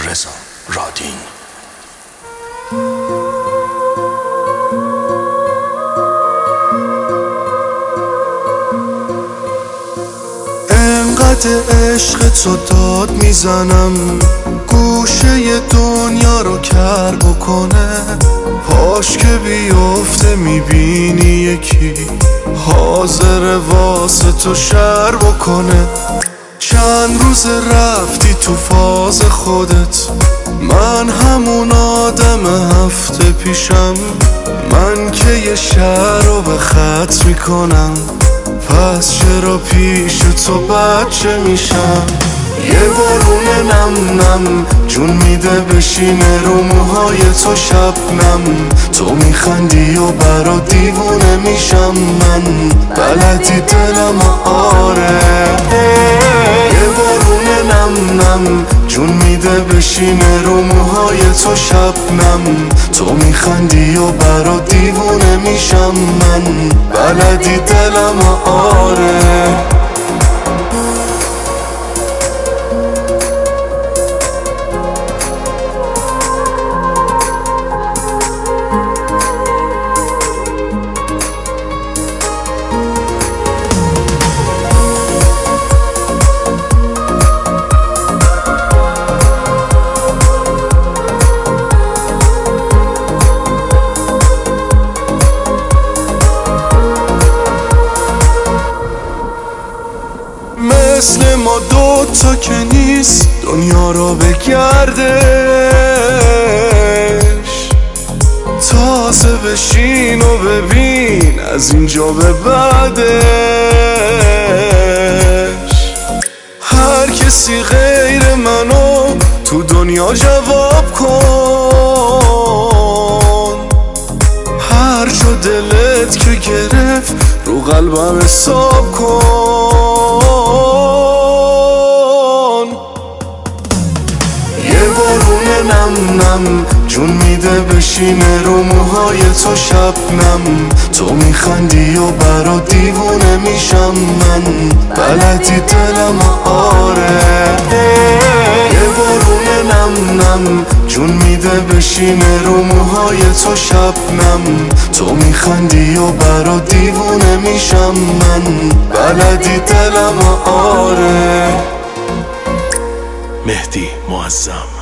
رضا رادین. انقدر عشق تو داد میزنم گوشه دنیا رو کر بکنه، پاش که بیفته میبینی یکی حاضر واسه تو شر بکنه. چند روز رفتی تو فاز خودت، من همون آدم هفته پیشم. من که یه شهر رو به خط میکنم، پس چرا پیش تو بچه میشم؟ یه بارون نم نم جون میده بشینه رو موهای تو شبنم. تو میخندی و برا دیوونه میشم من، بلدی دلم آره. یه بارون نم نم جون میده بشینه رو موهای تو شبنم. تو میخندی و برا دیوونه میشم من، بلدی دلم آره. مثل ما دوتا که نیست دنیا رو بگردش، تازه بشین و ببین از اینجا به بعدش. هر کسی غیر منو تو دنیا جواب کن، هر جا دلت که گرفت رو قلبم حساب کن. یه بارون نم نم جون میده بشینه رو موهای تو شبنم. تو میخندی و برا دیوونه میشم من، بلدی دلم آره. یه بارون نم نم جون میده بشینه رو موهای تو شبنم. تو میخندی و برا دیوونه میشم من، بلدی دلم آره. مهدی معظم.